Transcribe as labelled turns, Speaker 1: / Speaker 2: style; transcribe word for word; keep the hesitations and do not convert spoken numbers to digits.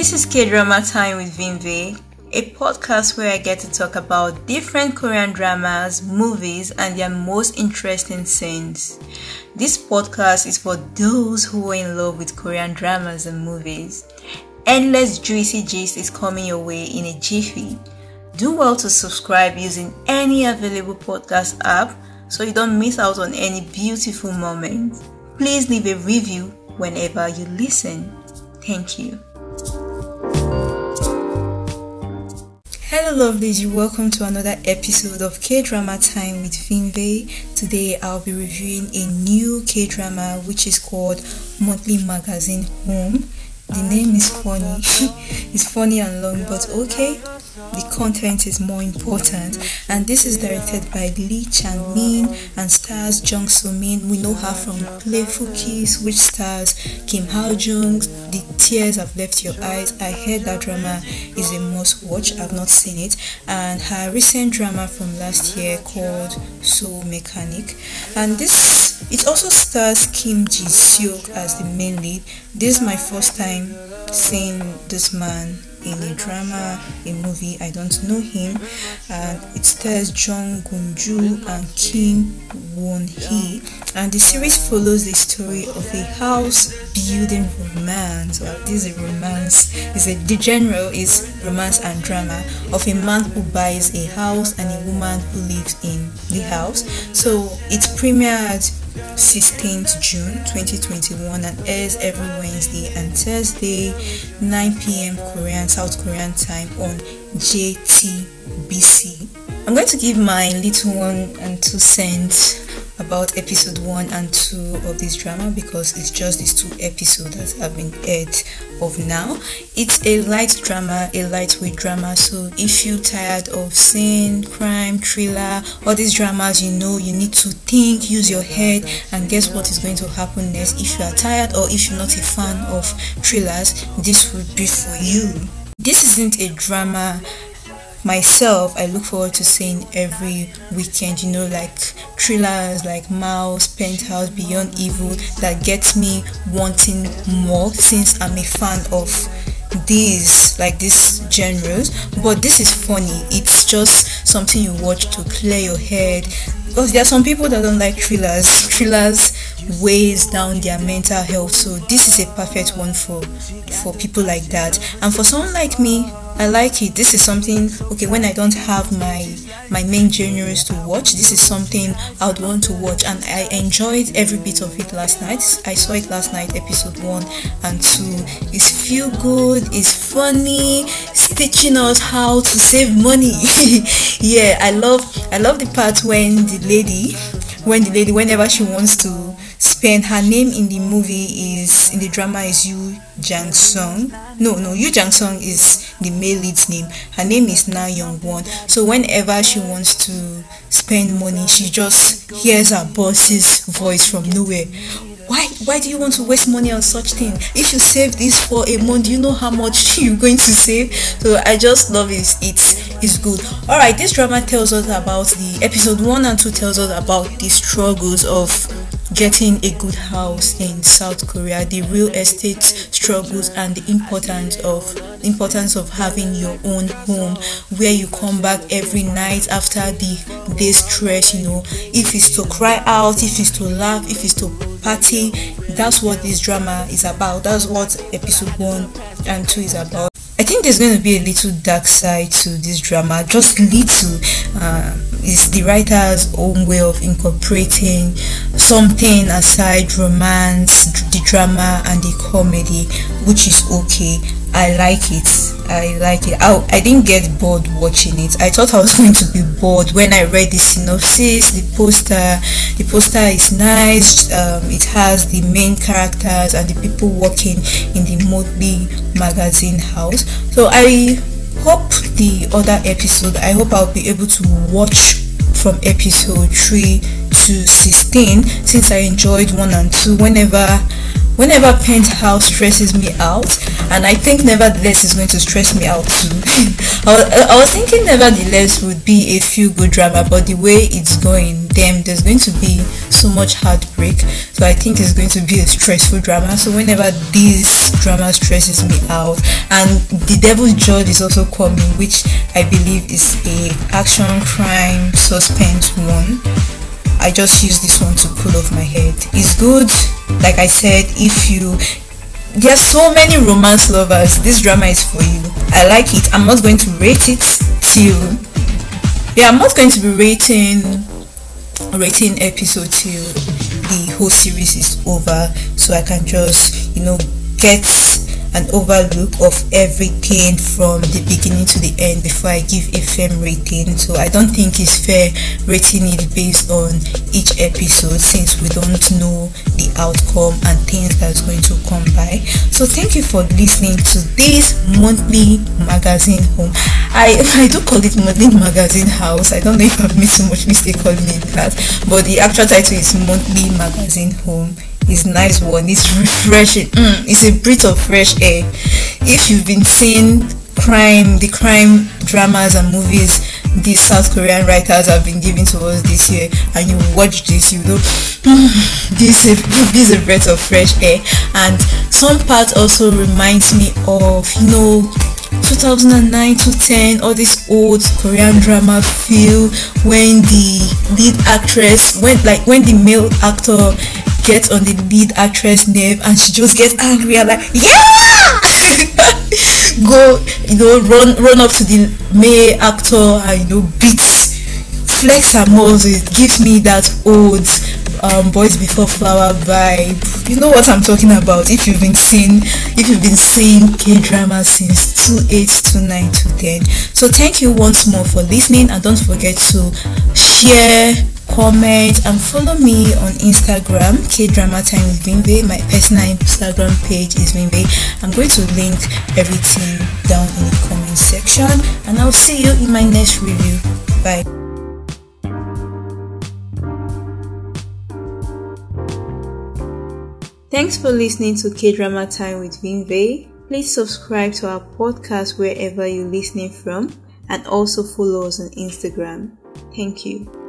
Speaker 1: This is K-Drama Time with Vinve, a podcast where I get to talk about different Korean dramas, movies, and their most interesting scenes. This podcast is for those who are in love with Korean dramas and movies. Endless juicy gist is coming your way in a jiffy. Do well to subscribe using any available podcast app so you don't miss out on any beautiful moments. Please leave a review whenever you listen. Thank you. Hello lovelies, you're welcome to another episode of K-Drama Time with Vinve. Today I'll be reviewing a new K-drama which is called Monthly Magazine Home. The name is funny. It's funny and long, but okay. The content is more important, and this is directed by Lee Chang-min and stars Jung So-min. We know her from Playful Kiss, which stars Kim Hyo-jung. The Tears Have Left Your Eyes. I heard that drama is a must watch. I've not seen it. And her recent drama from last year called Soul Mechanic. And this, it also stars Kim Ji-seok as the main lead. This is my first time seeing this man in a drama, a movie. I don't know him. And it stars Jung Gun-ju and Kim Won-hee. And the series follows the story of a house building romance. Well, this is a romance. It's a, the genre is romance and drama of a man who buys a house and a woman who lives in the house. So it's premiered sixteenth June twenty twenty-one and airs every Wednesday and Thursday nine p.m. Korean South Korean time on J T B C. I'm going to give my little one and two cents about episode one and two of this drama because it's just these two episodes that have been aired of now. It's a light drama, a lightweight drama, so if you're tired of seeing crime, thriller, all these dramas, you know you need to think, use your head and guess what is going to happen next. If you are tired or if you're not a fan of thrillers, this will be for you. This isn't a drama myself I look forward to seeing every weekend, you know, like thrillers like Mouse, Penthouse, Beyond Evil that gets me wanting more since I'm a fan of these, like these genres. But this is funny. It's just something you watch to clear your head, because there are some people that don't like thrillers. Thrillers weighs down their mental health, so this is a perfect one for for people like that. And for someone like me, I like it. This is something, okay, when I don't have my my main genres to watch, this is something I would want to watch, and I enjoyed every bit of it last night. I saw it last night, episode one and two. It's feel good, it's funny, it's teaching us how to save money. Yeah, I love I love the part when the lady when the lady whenever she wants to spend, her name in the movie is in the drama is Yoo Jang-sung. No, no, Yoo Jang-sung is the male lead's name. Her name is Na Young-won. So whenever she wants to spend money, she just hears her boss's voice from nowhere. Why why do you want to waste money on such thing? If you save this for a month, you know how much you're going to save. So I just love it. It's it's good. Alright, this drama tells us about the episode one and two tells us about the struggles of getting a good house in South Korea, the real estate struggles and the importance of importance of having your own home where you come back every night after the day's stress, you know, if it's to cry out, if it's to laugh, if it's to party. That's what this drama is about. That's what episode one and two is about. I think there's going to be a little dark side to this drama, just little. Uh, it's the writer's own way of incorporating something aside romance, the drama, and the comedy, which is okay. I like it. I like it. I, I didn't get bored watching it. I thought I was going to be bored when I read the synopsis, the poster. The poster is nice. Um, it has the main characters and the people working in the Monthly Magazine house. So I hope the other episode, I hope I'll be able to watch from episode three to sixteen, since I enjoyed one and two. Whenever whenever Penthouse stresses me out, and I think Nevertheless is going to stress me out too. I, was, I was thinking Nevertheless would be a feel good drama, but the way it's going, damn, there's going to be so much heartbreak. So I think it's going to be a stressful drama. So whenever this drama stresses me out, and The Devil's Judge is also coming, which I believe is a action crime suspense one. I just use this one to pull off my head. It's good, like I said. If you There's so many romance lovers, this drama is for you. I like it. I'm not going to rate it till yeah I'm not going to be rating rating episode till the whole series is over, so I can just, you know, get an overlook of everything from the beginning to the end before I give a firm rating. So I don't think it's fair rating it based on each episode, since we don't know the outcome and things that's going to come by. So thank you for listening to this monthly magazine home. I I do call it monthly magazine house. I don't know if I've made so much mistake calling it that, but the actual title is monthly magazine home. It's a nice one. It's refreshing. Mm, it's a breath of fresh air. If you've been seeing crime, the crime dramas and movies these South Korean writers have been giving to us this year, and you watch this, you know, mm, this is this is a breath of fresh air. And some part also reminds me of, you know, two thousand nine to ten, all this old Korean drama feel, when the lead actress, when like when the male actor gets on the lead actress nerve and she just gets angry and like, yeah, go, you know, run run up to the male actor and, you know, beats, flex her muscles. It gives me that old um Boys Before Flower vibe. You know what I'm talking about if you've been seeing if you've been seeing K-drama since two eight, two nine, two ten. So thank you once more for listening, and don't forget to share, comment, and follow me on Instagram, K-Drama Time with Vinve. My personal Instagram page is Vinve. I'm going to link everything down in the comment section, and I'll see you in my next review. Bye. Thanks for listening to K-Drama Time with Vinve. Please subscribe to our podcast wherever you're listening from, and also follow us on Instagram. Thank you.